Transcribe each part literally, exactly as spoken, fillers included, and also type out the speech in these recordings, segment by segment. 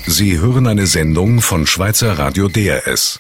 Sie hören eine Sendung von Schweizer Radio D R S.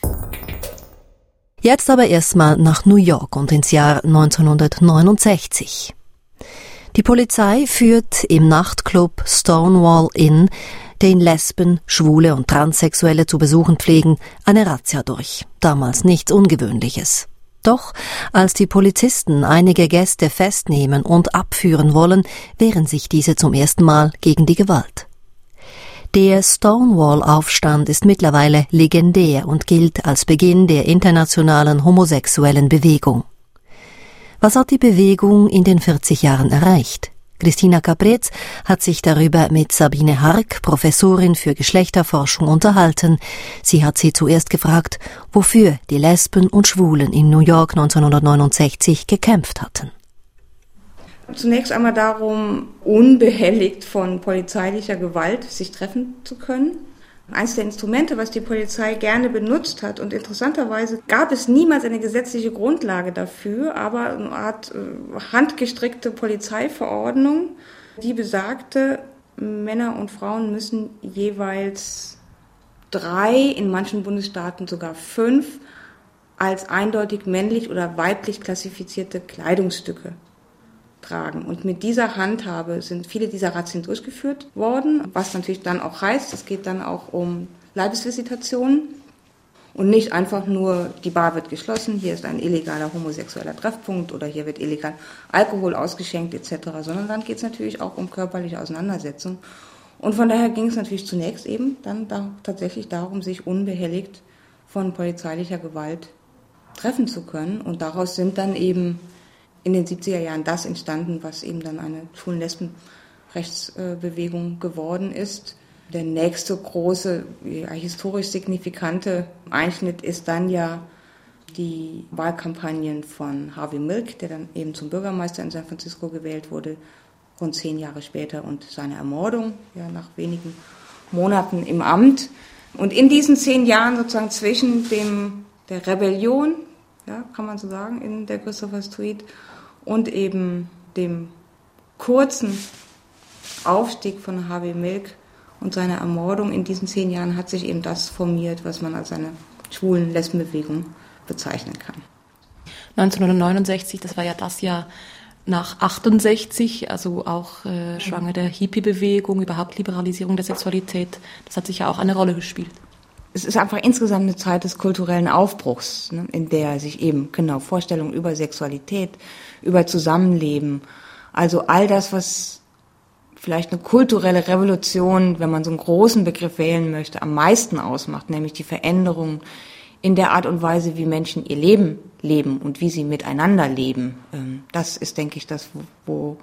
Jetzt aber erstmal nach New York und ins Jahr neunzehnhundertneunundsechzig. Die Polizei führt im Nachtclub Stonewall Inn, den Lesben, Schwule und Transsexuelle zu besuchen pflegen, eine Razzia durch. Damals nichts Ungewöhnliches. Doch als die Polizisten einige Gäste festnehmen und abführen wollen, wehren sich diese zum ersten Mal gegen die Gewalt. Der Stonewall-Aufstand ist mittlerweile legendär und gilt als Beginn der internationalen homosexuellen Bewegung. Was hat die Bewegung in den vierzig Jahren erreicht? Christina Capretz hat sich darüber mit Sabine Hark, Professorin für Geschlechterforschung, unterhalten. Sie hat sie zuerst gefragt, wofür die Lesben und Schwulen in New York neunzehnhundertneunundsechzig gekämpft hatten. Zunächst einmal darum, unbehelligt von polizeilicher Gewalt sich treffen zu können. Eines der Instrumente, was die Polizei gerne benutzt hat, und interessanterweise gab es niemals eine gesetzliche Grundlage dafür, aber eine Art handgestrickte Polizeiverordnung, die besagte, Männer und Frauen müssen jeweils drei, in manchen Bundesstaaten sogar fünf, als eindeutig männlich oder weiblich klassifizierte Kleidungsstücke tragen. Und mit dieser Handhabe sind viele dieser Razzien durchgeführt worden, was natürlich dann auch heißt, es geht dann auch um Leibesvisitationen und nicht einfach nur, die Bar wird geschlossen, hier ist ein illegaler homosexueller Treffpunkt oder hier wird illegal Alkohol ausgeschenkt et cetera, sondern dann geht es natürlich auch um körperliche Auseinandersetzung. Und von daher ging es natürlich zunächst eben dann da tatsächlich darum, sich unbehelligt von polizeilicher Gewalt treffen zu können. Und daraus sind dann eben in den siebziger Jahren das entstanden, was eben dann eine Schwulen-Lesben-Rechtsbewegung geworden ist. Der nächste große, ja, historisch signifikante Einschnitt ist dann ja die Wahlkampagnen von Harvey Milk, der dann eben zum Bürgermeister in San Francisco gewählt wurde, rund zehn Jahre später, und seine Ermordung, ja, nach wenigen Monaten im Amt. Und in diesen zehn Jahren sozusagen zwischen dem, der Rebellion, ja, kann man so sagen, in der Christopher Street und eben dem kurzen Aufstieg von Harvey Milk und seiner Ermordung, in diesen zehn Jahren hat sich eben das formiert, was man als eine Schwulen-Lesben-Bewegung bezeichnen kann. neunzehnhundertneunundsechzig, das war ja das Jahr nach achtundsechzig, also auch äh, schwanger der Hippie-Bewegung, überhaupt Liberalisierung der Sexualität, das hat sich ja auch eine Rolle gespielt. Es ist einfach insgesamt eine Zeit des kulturellen Aufbruchs, ne, in der sich eben genau Vorstellungen über Sexualität, über Zusammenleben, also all das, was vielleicht eine kulturelle Revolution, wenn man so einen großen Begriff wählen möchte, am meisten ausmacht, nämlich die Veränderung in der Art und Weise, wie Menschen ihr Leben leben und wie sie miteinander leben. Das ist, denke ich, das, wo,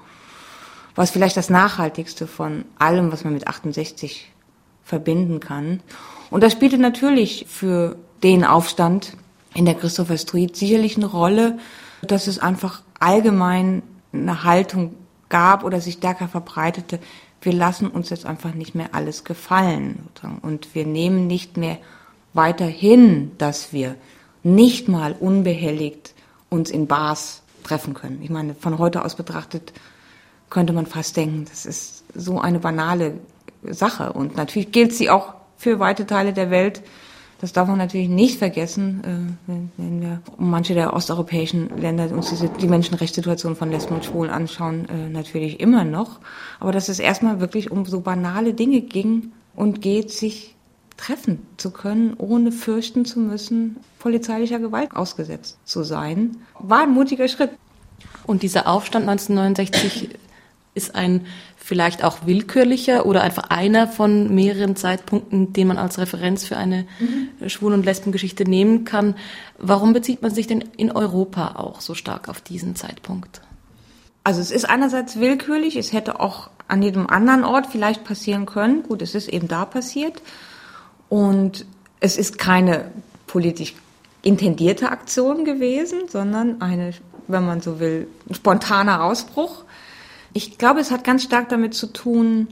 was vielleicht das Nachhaltigste von allem, was man mit achtundsechzig verbinden kann. Und das spielte natürlich für den Aufstand in der Christopher Street sicherlich eine Rolle, dass es einfach allgemein eine Haltung gab oder sich stärker verbreitete, wir lassen uns jetzt einfach nicht mehr alles gefallen. Und wir nehmen nicht mehr weiterhin, dass wir nicht mal unbehelligt uns in Bars treffen können. Ich meine, von heute aus betrachtet könnte man fast denken, das ist so eine banale Sache. Und natürlich gilt sie auch für weite Teile der Welt. Das darf man natürlich nicht vergessen, wenn wir manche der osteuropäischen Länder uns diese, die Menschenrechtssituation von Lesben und Schwulen anschauen, natürlich immer noch. Aber dass es erstmal wirklich um so banale Dinge ging und geht, sich treffen zu können, ohne fürchten zu müssen, polizeilicher Gewalt ausgesetzt zu sein, war ein mutiger Schritt. Und dieser Aufstand neunzehnhundertneunundsechzig ist ein vielleicht auch willkürlicher oder einfach einer von mehreren Zeitpunkten, den man als Referenz für eine mhm. Schwulen- und Lesbengeschichte nehmen kann. Warum bezieht man sich denn in Europa auch so stark auf diesen Zeitpunkt? Also es ist einerseits willkürlich, es hätte auch an jedem anderen Ort vielleicht passieren können. Gut, es ist eben da passiert. Und es ist keine politisch intendierte Aktion gewesen, sondern eine, wenn man so will, ein spontaner Ausbruch. Ich glaube, es hat ganz stark damit zu tun,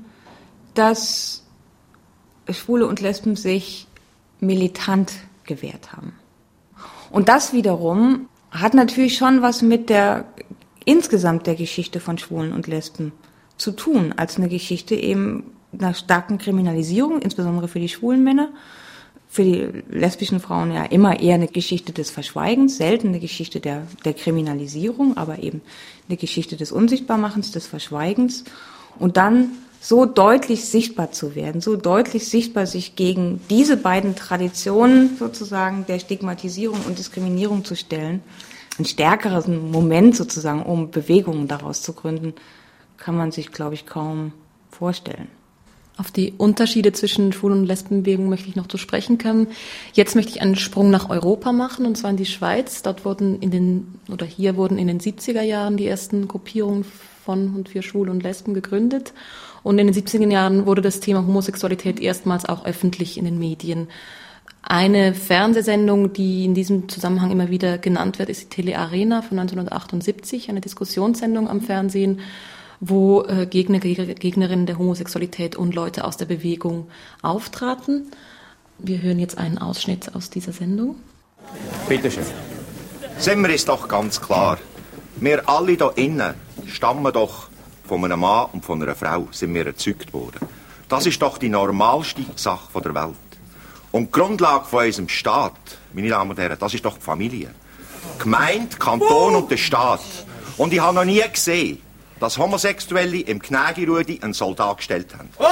dass Schwule und Lesben sich militant gewehrt haben. Und das wiederum hat natürlich schon was mit der insgesamt der Geschichte von Schwulen und Lesben zu tun, als eine Geschichte eben einer starken Kriminalisierung, insbesondere für die schwulen Männer. Für die lesbischen Frauen ja immer eher eine Geschichte des Verschweigens, selten eine Geschichte der, der Kriminalisierung, aber eben eine Geschichte des Unsichtbarmachens, des Verschweigens. Und dann so deutlich sichtbar zu werden, so deutlich sichtbar sich gegen diese beiden Traditionen sozusagen der Stigmatisierung und Diskriminierung zu stellen, ein stärkeres Moment sozusagen, um Bewegungen daraus zu gründen, kann man sich, glaube ich, kaum vorstellen. Auf die Unterschiede zwischen Schwul- und Lesbenbewegung möchte ich noch zu sprechen kommen. Jetzt möchte ich einen Sprung nach Europa machen, und zwar in die Schweiz. Dort wurden in den, oder hier wurden in den siebziger Jahren die ersten Gruppierungen von und für Schwule und Lesben gegründet. Und in den siebziger Jahren wurde das Thema Homosexualität erstmals auch öffentlich in den Medien. Eine Fernsehsendung, die in diesem Zusammenhang immer wieder genannt wird, ist die Telearena von neunzehnhundertachtundsiebzig, eine Diskussionssendung am Fernsehen, wo äh, Gegner, Gegnerinnen der Homosexualität und Leute aus der Bewegung auftraten. Wir hören jetzt einen Ausschnitt aus dieser Sendung. Bitte schön. Sind wir uns doch ganz klar. Wir alle hier innen stammen doch von einem Mann und von einer Frau, sind wir erzeugt worden. Das ist doch die normalste Sache der Welt. Und die Grundlage von unserem Staat, meine Damen und Herren, das ist doch die Familie. Die Gemeinde, Kanton und der Staat. Und ich habe noch nie gesehen, dass Homosexuelle im Gnägi-Rudi einen Soldat gestellt haben. Oh!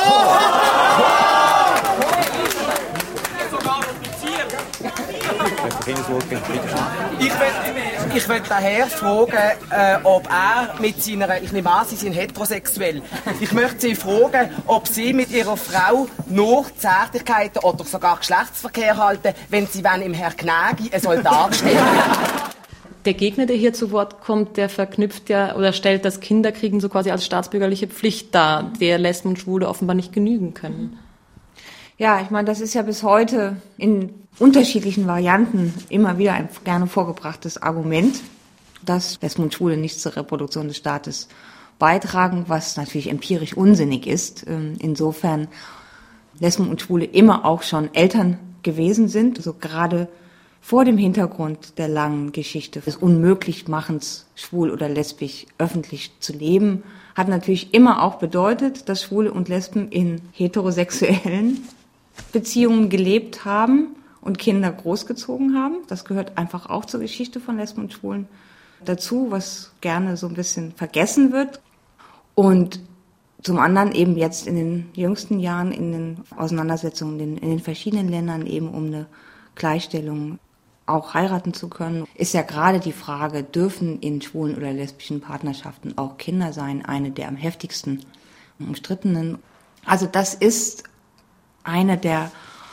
Ich will, ich will daher fragen, äh, ob er mit seiner, ich nehme an, Sie sind heterosexuell. Ich möchte Sie fragen, ob Sie mit Ihrer Frau nur Zärtlichkeiten oder sogar Geschlechtsverkehr halten, wenn Sie wenn im Herr Gnägi einen Soldat stellen. Der Gegner, der hier zu Wort kommt, der verknüpft ja oder stellt das Kinderkriegen so quasi als staatsbürgerliche Pflicht dar, der Lesben und Schwule offenbar nicht genügen können. Ja, ich meine, das ist ja bis heute in unterschiedlichen Varianten immer wieder ein gerne vorgebrachtes Argument, dass Lesben und Schwule nicht zur Reproduktion des Staates beitragen, was natürlich empirisch unsinnig ist. Insofern Lesben und Schwule immer auch schon Eltern gewesen sind, also gerade vor dem Hintergrund der langen Geschichte des Unmöglichmachens, schwul oder lesbisch öffentlich zu leben, hat natürlich immer auch bedeutet, dass Schwule und Lesben in heterosexuellen Beziehungen gelebt haben und Kinder großgezogen haben. Das gehört einfach auch zur Geschichte von Lesben und Schwulen dazu, was gerne so ein bisschen vergessen wird. Und zum anderen eben jetzt in den jüngsten Jahren in den Auseinandersetzungen in, in den verschiedenen Ländern eben um eine Gleichstellung auch heiraten zu können, ist ja gerade die Frage, dürfen in schwulen oder lesbischen Partnerschaften auch Kinder sein, eine der am heftigsten umstrittenen. Also das ist eine der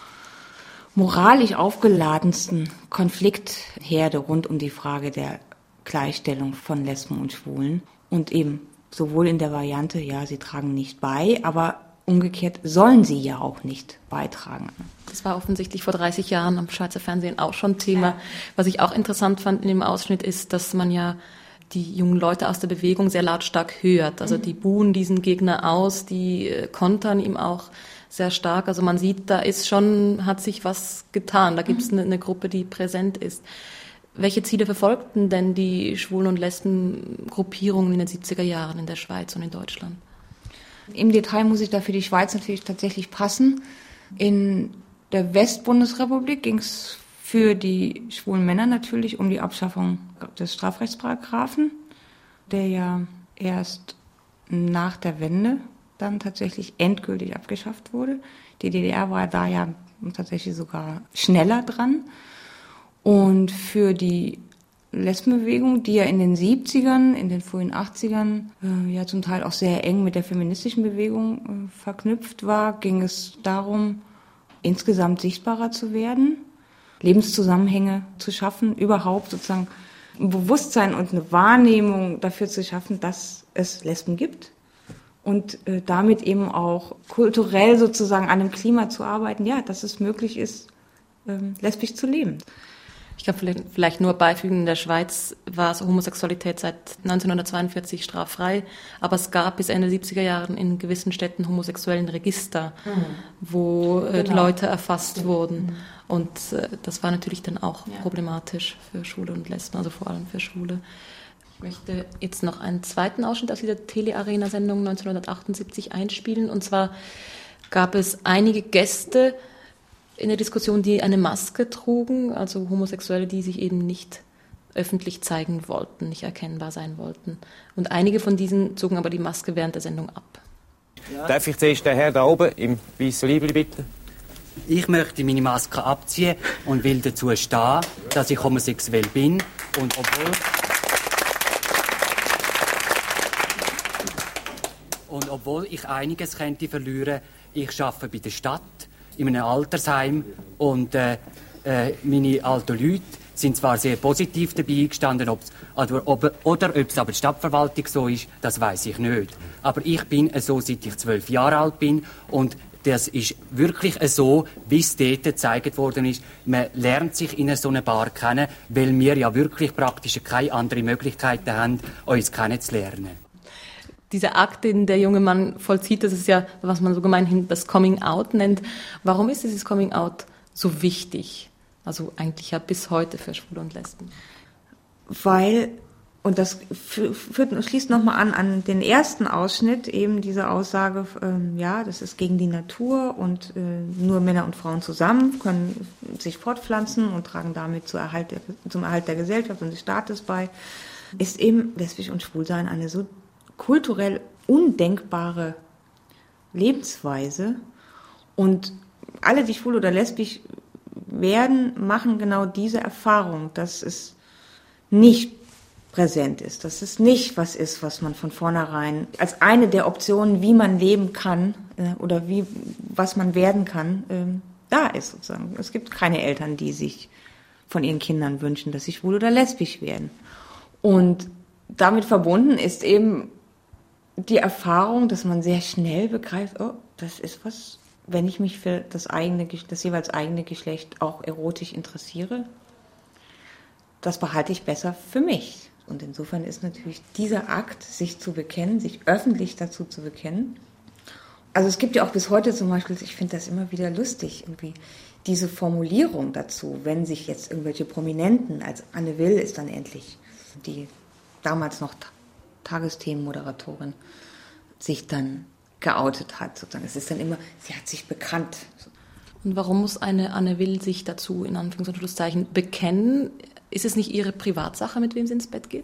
moralisch aufgeladensten Konfliktherde rund um die Frage der Gleichstellung von Lesben und Schwulen. Und eben sowohl in der Variante, ja, sie tragen nicht bei, aber umgekehrt sollen sie ja auch nicht beitragen. Das war offensichtlich vor dreißig Jahren am Schweizer Fernsehen auch schon Thema. Was ich auch interessant fand in dem Ausschnitt ist, dass man ja die jungen Leute aus der Bewegung sehr lautstark hört. Also die buhen diesen Gegner aus, die kontern ihm auch sehr stark. Also man sieht, da ist schon, hat sich was getan. Da gibt es eine, eine Gruppe, die präsent ist. Welche Ziele verfolgten denn die Schwulen- und Lesben-Gruppierungen in den siebziger Jahren in der Schweiz und in Deutschland? Im Detail muss ich da für die Schweiz natürlich tatsächlich passen. In der Westbundesrepublik ging es für die schwulen Männer natürlich um die Abschaffung des Strafrechtsparagraphen, der ja erst nach der Wende dann tatsächlich endgültig abgeschafft wurde. Die D D R war da ja tatsächlich sogar schneller dran. Und für die Lesbenbewegung, die ja in den siebzigern, in den frühen achtzigern äh, ja zum Teil auch sehr eng mit der feministischen Bewegung äh, verknüpft war, ging es darum, insgesamt sichtbarer zu werden, Lebenszusammenhänge zu schaffen, überhaupt sozusagen ein Bewusstsein und eine Wahrnehmung dafür zu schaffen, dass es Lesben gibt und äh, damit eben auch kulturell sozusagen an einem Klima zu arbeiten, ja, dass es möglich ist, äh, lesbisch zu leben. Ich kann vielleicht nur beifügen, in der Schweiz war so Homosexualität seit neunzehnhundertzweiundvierzig straffrei, aber es gab bis Ende siebziger Jahren in gewissen Städten homosexuellen Register, mhm. wo äh, genau. Leute erfasst mhm. wurden. Und äh, das war natürlich dann auch ja. problematisch für Schwule und Lesben, also vor allem für Schwule. Ich möchte jetzt noch einen zweiten Ausschnitt aus dieser Tele-Arena-Sendung neunzehnhundertachtundsiebzig einspielen. Und zwar gab es einige Gäste in der Diskussion, die eine Maske trugen, also Homosexuelle, die sich eben nicht öffentlich zeigen wollten, nicht erkennbar sein wollten. Und einige von diesen zogen aber die Maske während der Sendung ab. Ja. Darf ich zuerst den Herrn da oben im weißen Liebli bitten? Ich möchte meine Maske abziehen und will dazu stehen, dass ich homosexuell bin. Und obwohl, und obwohl ich einiges könnte verlieren, ich arbeite bei der Stadt, in einem Altersheim. Und äh, äh, meine alten Leute sind zwar sehr positiv dabei gestanden, ob's, oder, ob, oder ob es aber die Stadtverwaltung so ist, das weiß ich nicht. Aber ich bin so, seit ich zwölf Jahre alt bin, und das ist wirklich so, wie es dort gezeigt worden ist. Man lernt sich in so einer Bar kennen, weil wir ja wirklich praktisch keine andere Möglichkeiten haben, uns kennenzulernen. Dieser Akt, den der junge Mann vollzieht, das ist ja, was man so gemeinhin das Coming Out nennt. Warum ist dieses Coming Out so wichtig? Also eigentlich ja bis heute für Schwule und Lesben. Weil, und das führt, schließt nochmal an, an den ersten Ausschnitt, eben diese Aussage, ähm, ja, das ist gegen die Natur und äh, nur Männer und Frauen zusammen können sich fortpflanzen und tragen damit zum Erhalt der, zum Erhalt der Gesellschaft und des Staates bei, ist eben lesbisch und Schwulsein eine so kulturell undenkbare Lebensweise. Und alle, die schwul oder lesbisch werden, machen genau diese Erfahrung, dass es nicht präsent ist, dass es nicht was ist, was man von vornherein als eine der Optionen, wie man leben kann äh, oder wie was man werden kann, äh, da ist sozusagen. Es gibt keine Eltern, die sich von ihren Kindern wünschen, dass sie schwul oder lesbisch werden. Und damit verbunden ist eben die Erfahrung, dass man sehr schnell begreift, oh, das ist was, wenn ich mich für das eigene, das jeweils eigene Geschlecht auch erotisch interessiere, das behalte ich besser für mich. Und insofern ist natürlich dieser Akt, sich zu bekennen, sich öffentlich dazu zu bekennen. Also es gibt ja auch bis heute zum Beispiel, ich finde das immer wieder lustig, irgendwie diese Formulierung dazu, wenn sich jetzt irgendwelche Prominenten, als Anne Will ist dann endlich die damals noch Tagesthemenmoderatorin, sich dann geoutet hat, sozusagen. Es ist dann immer, sie hat sich bekannt. Und warum muss eine Anne Will sich dazu, in Anführungs- und Schlusszeichen, bekennen? Ist es nicht ihre Privatsache, mit wem sie ins Bett geht?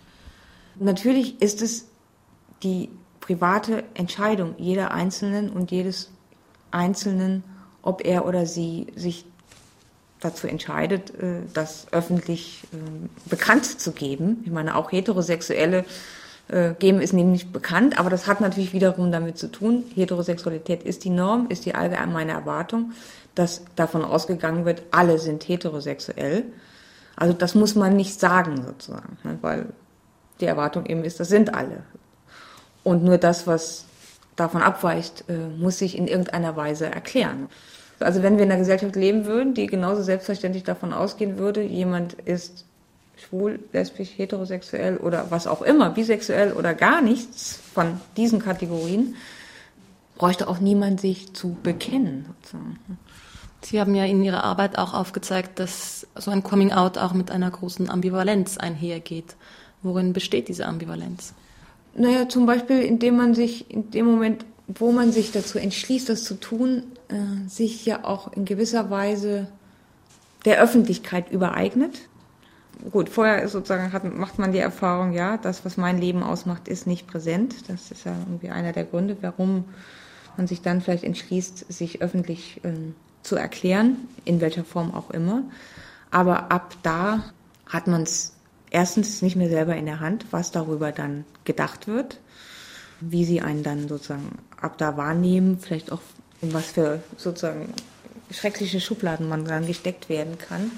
Natürlich ist es die private Entscheidung jeder Einzelnen und jedes Einzelnen, ob er oder sie sich dazu entscheidet, das öffentlich bekannt zu geben. Ich meine, auch Heterosexuelle geben es nämlich bekannt, aber das hat natürlich wiederum damit zu tun, Heterosexualität ist die Norm, ist die allgemeine Erwartung, dass davon ausgegangen wird, alle sind heterosexuell. Also das muss man nicht sagen sozusagen, weil die Erwartung eben ist, das sind alle. Und nur das, was davon abweicht, muss sich in irgendeiner Weise erklären. Also wenn wir in einer Gesellschaft leben würden, die genauso selbstverständlich davon ausgehen würde, jemand ist schwul, lesbisch, heterosexuell oder was auch immer, bisexuell oder gar nichts von diesen Kategorien, bräuchte auch niemand sich zu bekennen sozusagen. Sie haben ja in Ihrer Arbeit auch aufgezeigt, dass so ein Coming-out auch mit einer großen Ambivalenz einhergeht. Worin besteht diese Ambivalenz? Naja, zum Beispiel, indem man sich in dem Moment, wo man sich dazu entschließt, das zu tun, äh, sich ja auch in gewisser Weise der Öffentlichkeit übereignet. Gut, vorher ist sozusagen hat, macht man die Erfahrung, ja, das, was mein Leben ausmacht, ist nicht präsent. Das ist ja irgendwie einer der Gründe, warum man sich dann vielleicht entschließt, sich öffentlich äh, zu erklären, in welcher Form auch immer. Aber ab da hat man es erstens nicht mehr selber in der Hand, was darüber dann gedacht wird, wie sie einen dann sozusagen ab da wahrnehmen, vielleicht auch in was für sozusagen schreckliche Schubladen man dann gesteckt werden kann.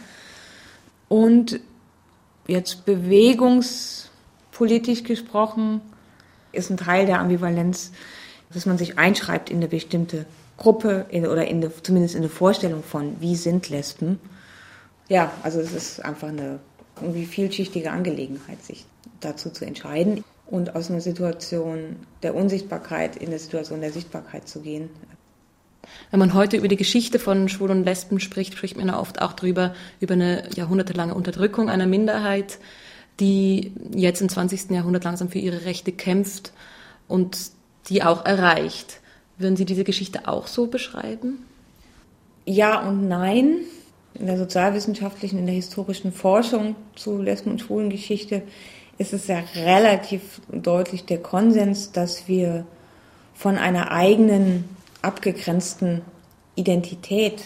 Und jetzt bewegungspolitisch gesprochen ist ein Teil der Ambivalenz, dass man sich einschreibt in eine bestimmte Gruppe in, oder in eine, zumindest in eine Vorstellung von, wie sind Lesben. Ja, also es ist einfach eine irgendwie vielschichtige Angelegenheit, sich dazu zu entscheiden und aus einer Situation der Unsichtbarkeit in eine Situation der Sichtbarkeit zu gehen. Wenn man heute über die Geschichte von Schwulen und Lesben spricht, spricht man ja oft auch drüber, über eine jahrhundertelange Unterdrückung einer Minderheit, die jetzt im zwanzigsten Jahrhundert langsam für ihre Rechte kämpft und die auch erreicht. Würden Sie diese Geschichte auch so beschreiben? Ja und nein. In der sozialwissenschaftlichen, in der historischen Forschung zu Lesben- und Schwulengeschichte ist es ja relativ deutlich der Konsens, dass wir von einer eigenen, abgegrenzten Identität,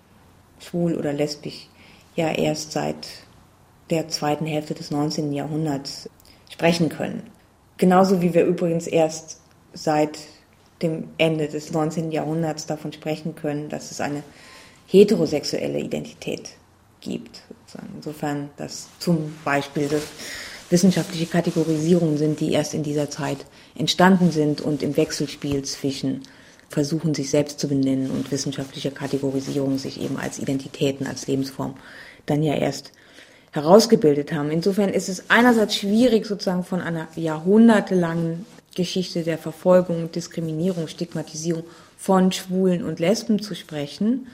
schwul oder lesbisch, ja erst seit der zweiten Hälfte des neunzehnten Jahrhunderts sprechen können. Genauso wie wir übrigens erst seit dem Ende des neunzehnten Jahrhunderts davon sprechen können, dass es eine heterosexuelle Identität gibt. Insofern, dass zum Beispiel das wissenschaftliche Kategorisierungen sind, die erst in dieser Zeit entstanden sind und im Wechselspiel zwischen Versuchen, sich selbst zu benennen und wissenschaftliche Kategorisierung sich eben als Identitäten, als Lebensform dann ja erst herausgebildet haben. Insofern ist es einerseits schwierig, sozusagen von einer jahrhundertelangen Geschichte der Verfolgung, Diskriminierung, Stigmatisierung von Schwulen und Lesben zu sprechen.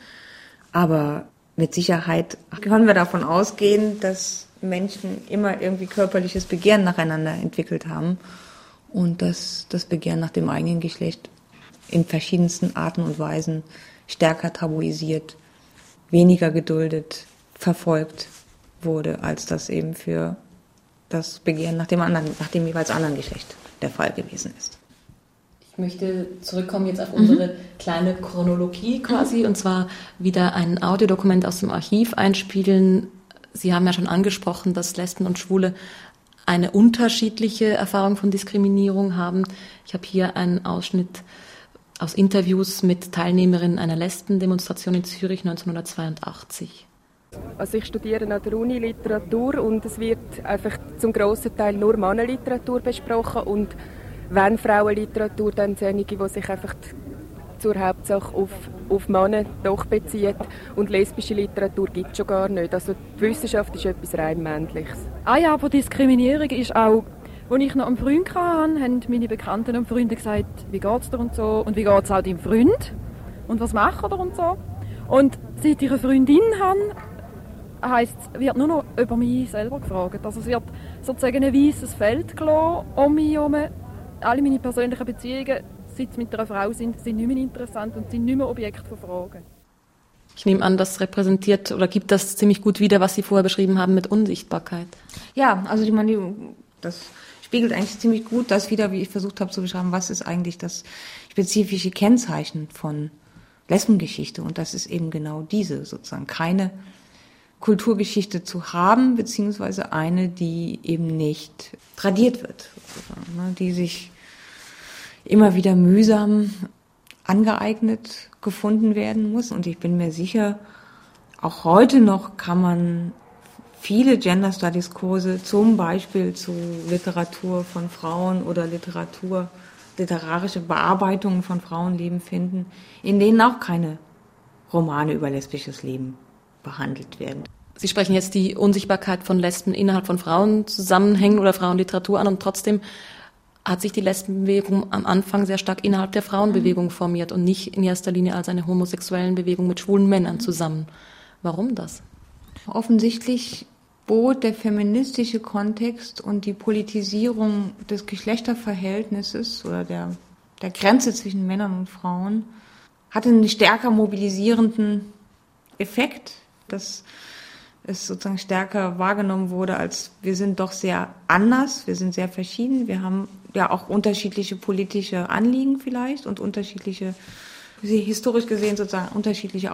Aber mit Sicherheit können wir davon ausgehen, dass Menschen immer irgendwie körperliches Begehren nacheinander entwickelt haben und dass das Begehren nach dem eigenen Geschlecht in verschiedensten Arten und Weisen stärker tabuisiert, weniger geduldet, verfolgt wurde, als das eben für das Begehren nach dem anderen, nach dem jeweils anderen Geschlecht der Fall gewesen ist. Ich möchte zurückkommen jetzt auf unsere mhm. kleine Chronologie quasi, und zwar wieder ein Audiodokument aus dem Archiv einspielen. Sie haben ja schon angesprochen, dass Lesben und Schwule eine unterschiedliche Erfahrung von Diskriminierung haben. Ich habe hier einen Ausschnitt aus Interviews mit Teilnehmerinnen einer Lesbendemonstration in Zürich neunzehnhundertzweiundachtzig. Also ich studiere an der Uni Literatur und es wird einfach zum grossen Teil nur Mannenliteratur besprochen und wenn Frauenliteratur, dann einige, die sich einfach zur Hauptsache auf, auf Männer doch bezieht. Und lesbische Literatur gibt es schon gar nicht. Also die Wissenschaft ist etwas rein Männliches. Ah ja, aber Diskriminierung ist auch, als ich noch einen Freund hatte, haben meine Bekannten und Freunde gesagt, wie geht's dir und so. Und wie geht's auch deinem Freund? Und was macht er und so. Und seit ich eine Freundin habe, heisst, wird nur noch über mich selber gefragt. Also es wird sozusagen ein weißes Feld gelassen um mich herum. Alle meine persönlichen Beziehungen, seit sie mit einer Frau sind, sind nicht mehr interessant und sind nicht mehr Objekt von Fragen. Ich nehme an, das repräsentiert oder gibt das ziemlich gut wider, was Sie vorher beschrieben haben mit Unsichtbarkeit. Ja, also ich meine, das spiegelt eigentlich ziemlich gut das wider, wie ich versucht habe zu beschreiben, was ist eigentlich das spezifische Kennzeichen von Lesbengeschichte. Und das ist eben genau diese, sozusagen keine Kulturgeschichte zu haben, beziehungsweise eine, die eben nicht tradiert wird, sozusagen, ne, die sich immer wieder mühsam angeeignet gefunden werden muss. Und ich bin mir sicher, auch heute noch kann man viele Gender Studies Kurse zum Beispiel zu Literatur von Frauen oder Literatur, literarische Bearbeitungen von Frauenleben finden, in denen auch keine Romane über lesbisches Leben behandelt werden. Sie sprechen jetzt die Unsichtbarkeit von Lesben innerhalb von Frauenzusammenhängen oder Frauenliteratur an und trotzdem hat sich die Lesbenbewegung am Anfang sehr stark innerhalb der Frauenbewegung formiert und nicht in erster Linie als eine homosexuellen Bewegung mit schwulen Männern zusammen. Warum das? Offensichtlich bot der feministische Kontext und die Politisierung des Geschlechterverhältnisses oder der, der Grenze zwischen Männern und Frauen hatte einen stärker mobilisierenden Effekt, dass es sozusagen stärker wahrgenommen wurde, als wir sind doch sehr anders, wir sind sehr verschieden, wir haben ja auch unterschiedliche politische Anliegen vielleicht und unterschiedliche, historisch gesehen sozusagen unterschiedliche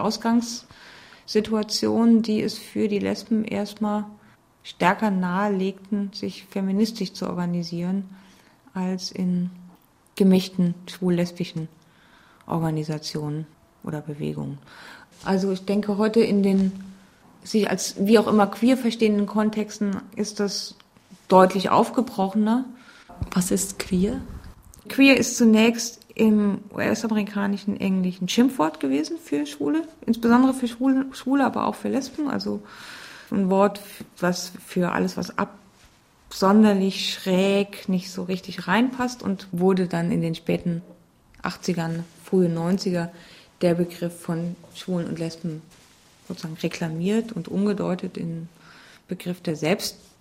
Ausgangssituationen, die es für die Lesben erstmal stärker nahelegten, sich feministisch zu organisieren, als in gemischten schwul-lesbischen Organisationen oder Bewegungen. Also ich denke, heute in den sich als wie auch immer queer verstehenden Kontexten ist das deutlich aufgebrochener. Was ist queer? Queer ist zunächst im U S-amerikanischen englischen Schimpfwort gewesen für Schwule, insbesondere für Schwule, Schwule, aber auch für Lesben. Also ein Wort, was für alles, was absonderlich schräg nicht so richtig reinpasst und wurde dann in den späten achtzigern, frühen neunziger der Begriff von Schwulen und Lesben sozusagen reklamiert und umgedeutet in Begriff der Selbst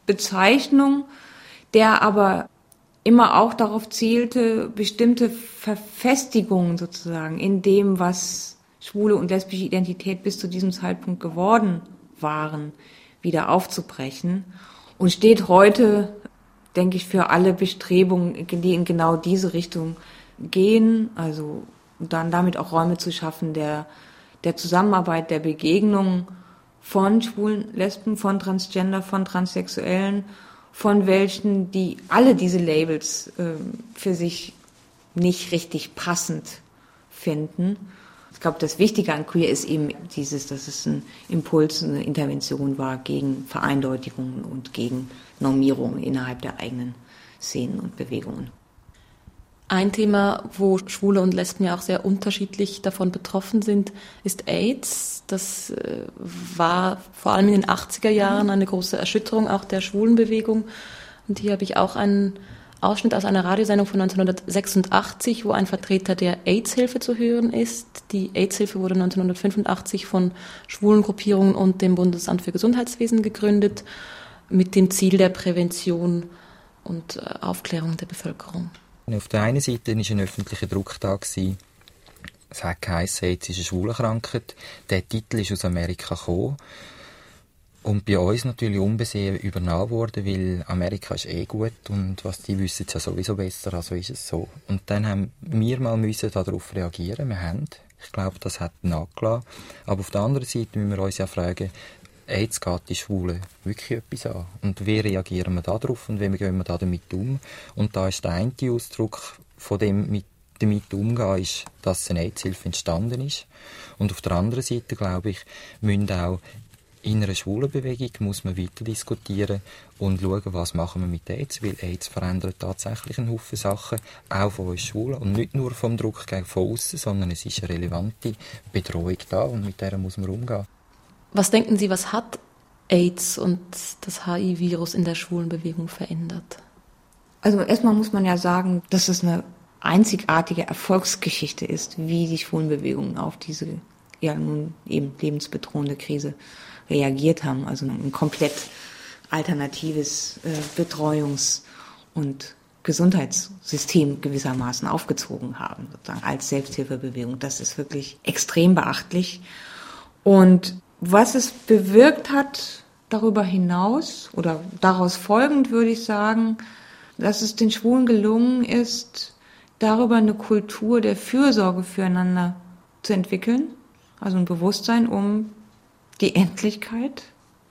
Bezeichnung, der aber immer auch darauf zielte, bestimmte Verfestigungen sozusagen in dem, was schwule und lesbische Identität bis zu diesem Zeitpunkt geworden waren, wieder aufzubrechen und steht heute, denke ich, für alle Bestrebungen, die in genau diese Richtung gehen, also dann damit auch Räume zu schaffen der, der Zusammenarbeit, der Begegnung von Schwulen, Lesben, von Transgender, von Transsexuellen, von welchen, die alle diese Labels äh, für sich nicht richtig passend finden. Ich glaube, das Wichtige an Queer ist eben dieses, dass es ein Impuls, eine Intervention war gegen Vereindeutigungen und gegen Normierungen innerhalb der eigenen Szenen und Bewegungen. Ein Thema, wo Schwule und Lesben ja auch sehr unterschiedlich davon betroffen sind, ist AIDS. Das war vor allem in den achtziger Jahren eine große Erschütterung auch der Schwulenbewegung. Und hier habe ich auch einen Ausschnitt aus einer Radiosendung von neunzehnhundertsechsundachtzig, wo ein Vertreter der AIDS-Hilfe zu hören ist. Die AIDS-Hilfe wurde neunzehnhundertfünfundachtzig von schwulen Gruppierungen und dem Bundesamt für Gesundheitswesen gegründet, mit dem Ziel der Prävention und Aufklärung der Bevölkerung. Auf der einen Seite war ein öffentlicher Druck da. Es hat geheißen, AIDS ist eine Schwulenkrankheit. Der Titel ist aus Amerika gekommen. Und bei uns natürlich unbesehen übernommen worden, weil Amerika ist eh gut und was die wissen, ist ja sowieso besser, also ist es so. Und dann haben wir mal müssen darauf reagieren. Wir haben, ich glaube, das hat nachgelassen. Aber auf der anderen Seite müssen wir uns ja fragen, AIDS geht die Schwulen wirklich etwas an. Und wie reagieren wir da drauf und wie gehen wir da damit um? Und da ist der eine Ausdruck von dem mit, damit umgehen, ist, dass eine AIDS-Hilfe entstanden ist. Und auf der anderen Seite, glaube ich, müssen auch in einer Schwulenbewegung muss man weiter diskutieren und schauen, was machen wir mit AIDS, weil AIDS verändert tatsächlich einen Haufen Sachen, auch von uns Schwulen und nicht nur vom Druck gegen von außen, sondern es ist eine relevante Bedrohung da und mit der muss man umgehen. Was denken Sie, was hat AIDS und das H I V-Virus in der Schwulenbewegung verändert? Also erstmal muss man ja sagen, dass es eine einzigartige Erfolgsgeschichte ist, wie die Schwulenbewegungen auf diese ja nun eben lebensbedrohende Krise reagiert haben. Also ein komplett alternatives äh, Betreuungs- und Gesundheitssystem gewissermaßen aufgezogen haben, sozusagen als Selbsthilfebewegung. Das ist wirklich extrem beachtlich. Und was es bewirkt hat darüber hinaus oder daraus folgend, würde ich sagen, dass es den Schwulen gelungen ist, darüber eine Kultur der Fürsorge füreinander zu entwickeln. Also ein Bewusstsein um die Endlichkeit,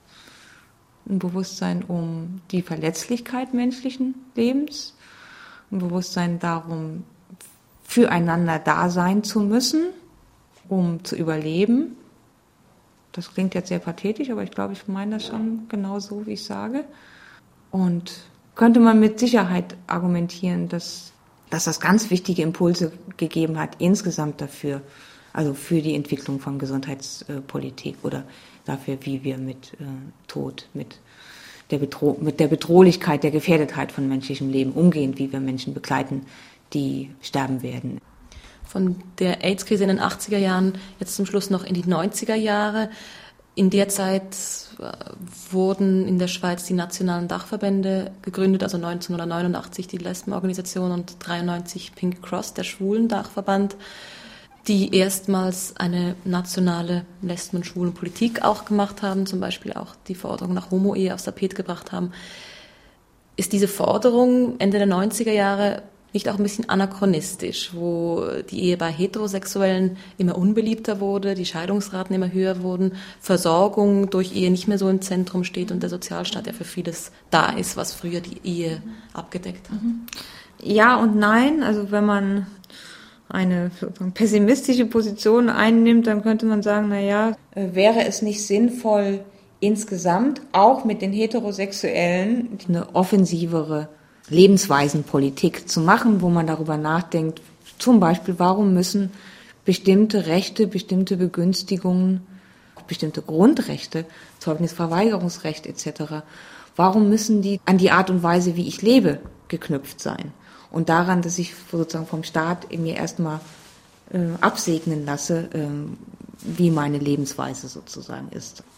ein Bewusstsein um die Verletzlichkeit menschlichen Lebens, ein Bewusstsein darum, füreinander da sein zu müssen, um zu überleben. Das klingt jetzt sehr pathetisch, aber ich glaube, ich meine das schon genau so, wie ich sage. Und könnte man mit Sicherheit argumentieren, dass, dass das ganz wichtige Impulse gegeben hat, insgesamt dafür, also für die Entwicklung von Gesundheitspolitik oder dafür, wie wir mit äh, Tod, mit der, Bedro- mit der Bedrohlichkeit, der Gefährdetheit von menschlichem Leben umgehen, wie wir Menschen begleiten, die sterben werden. Von der AIDS-Krise in den achtziger Jahren jetzt zum Schluss noch in die neunziger Jahre. In der Zeit wurden in der Schweiz die nationalen Dachverbände gegründet, also neunzehnhundertneunundachtzig die Lesbenorganisation und dreiundneunzig Pink Cross, der Schwulen-Dachverband, die erstmals eine nationale Lesben- und Schwulenpolitik auch gemacht haben, zum Beispiel auch die Forderung nach Homo-Ehe aufs Tapet gebracht haben. Ist diese Forderung Ende der neunziger Jahre nicht auch ein bisschen anachronistisch, wo die Ehe bei Heterosexuellen immer unbeliebter wurde, die Scheidungsraten immer höher wurden, Versorgung durch Ehe nicht mehr so im Zentrum steht und der Sozialstaat ja für vieles da ist, was früher die Ehe abgedeckt hat? Ja und nein. Also wenn man eine pessimistische Position einnimmt, dann könnte man sagen, na ja, wäre es nicht sinnvoll, insgesamt auch mit den Heterosexuellen eine offensivere Lebensweisenpolitik zu machen, wo man darüber nachdenkt, zum Beispiel, warum müssen bestimmte Rechte, bestimmte Begünstigungen, bestimmte Grundrechte, Zeugnisverweigerungsrecht et cetera, warum müssen die an die Art und Weise, wie ich lebe, geknüpft sein? Und daran, dass ich sozusagen vom Staat mir erstmal äh, absegnen lasse, äh, wie meine Lebensweise sozusagen ist.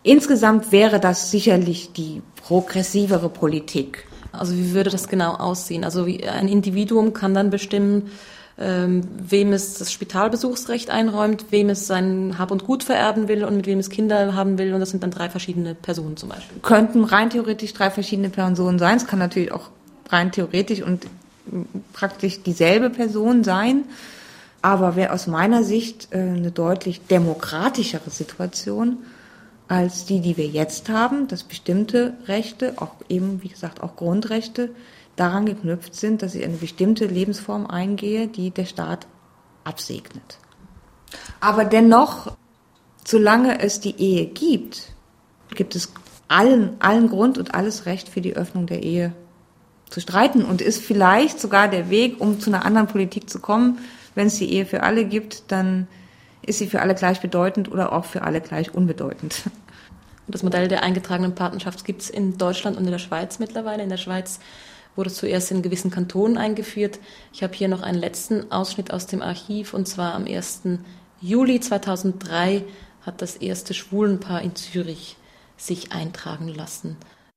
insgesamt wäre das sicherlich die progressivere Politik. Also wie würde das genau aussehen? Also wie ein Individuum kann dann bestimmen, ähm, wem es das Spitalbesuchsrecht einräumt, wem es sein Hab und Gut vererben will und mit wem es Kinder haben will. Und das sind dann drei verschiedene Personen zum Beispiel. Könnten rein theoretisch drei verschiedene Personen sein. Es kann natürlich auch rein theoretisch und praktisch dieselbe Person sein. Aber wäre aus meiner Sicht äh, eine deutlich demokratischere Situation als die, die wir jetzt haben, dass bestimmte Rechte, auch eben, wie gesagt, auch Grundrechte, daran geknüpft sind, dass ich eine bestimmte Lebensform eingehe, die der Staat absegnet. Aber dennoch, solange es die Ehe gibt, gibt es allen, allen Grund und alles Recht für die Öffnung der Ehe zu streiten und ist vielleicht sogar der Weg, um zu einer anderen Politik zu kommen. Wenn es die Ehe für alle gibt, dann ist sie für alle gleichbedeutend oder auch für alle gleich unbedeutend. Das Modell der eingetragenen Partnerschaft gibt es in Deutschland und in der Schweiz mittlerweile. In der Schweiz wurde es zuerst in gewissen Kantonen eingeführt. Ich habe hier noch einen letzten Ausschnitt aus dem Archiv, und zwar am ersten Juli zweitausenddrei hat das erste Schwulenpaar in Zürich sich eintragen lassen.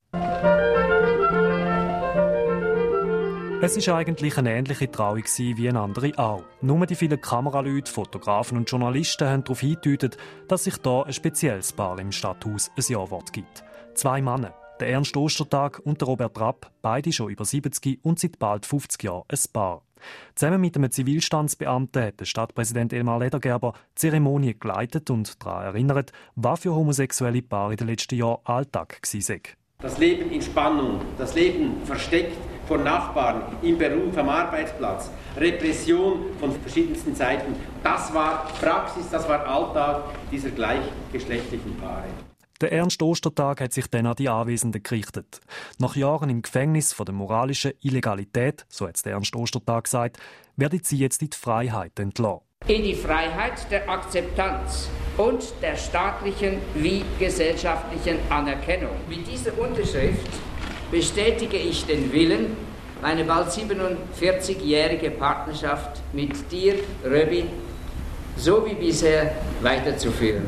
Es war eigentlich eine ähnliche Trauung wie eine andere auch. Nur die vielen Kameraleute, Fotografen und Journalisten haben darauf hingedeutet, dass sich hier ein spezielles Paar im Stadthaus ein Ja-Wort gibt. Zwei Männer, der Ernst Ostertag und der Robert Rapp, beide schon über siebzig und seit bald fünfzig Jahren ein Paar. Zusammen mit einem Zivilstandsbeamten hat der Stadtpräsident Elmar Ledergerber die Zeremonie geleitet und daran erinnert, was für homosexuelle Paare in den letzten Jahren Alltag war. Das Leben in Spannung, das Leben versteckt vor Nachbarn, im Beruf, am Arbeitsplatz, Repression von verschiedensten Seiten. Das war Praxis, das war Alltag dieser gleichgeschlechtlichen Paare. Der Ernst Ostertag hat sich dann an die Anwesenden gerichtet. Nach Jahren im Gefängnis von der moralischen Illegalität, so hat es der Ernst Ostertag gesagt, werden sie jetzt in die Freiheit entlassen. In die Freiheit der Akzeptanz und der staatlichen wie gesellschaftlichen Anerkennung. Mit dieser Unterschrift bestätige ich den Willen, meine bald siebenundvierzigjährige Partnerschaft mit dir, Röbi, so wie bisher weiterzuführen.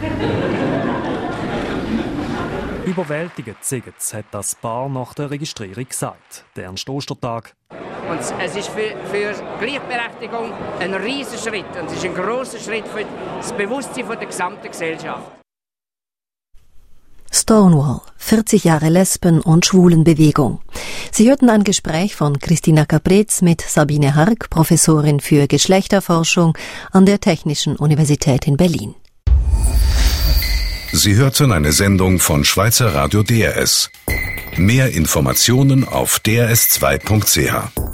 Überwältigend Segetz hat das Paar nach der Registrierung gesagt. Der Ernst Ostertag. Und es ist für, für Gleichberechtigung ein riesiger Schritt und es ist ein grosser Schritt für das Bewusstsein der gesamten Gesellschaft. Stonewall, vierzig Jahre Lesben- und Schwulenbewegung. Sie hörten ein Gespräch von Christina Capretz mit Sabine Hark, Professorin für Geschlechterforschung an der Technischen Universität in Berlin. Sie hörten eine Sendung von Schweizer Radio D R S. Mehr Informationen auf d r s zwei punkt c h.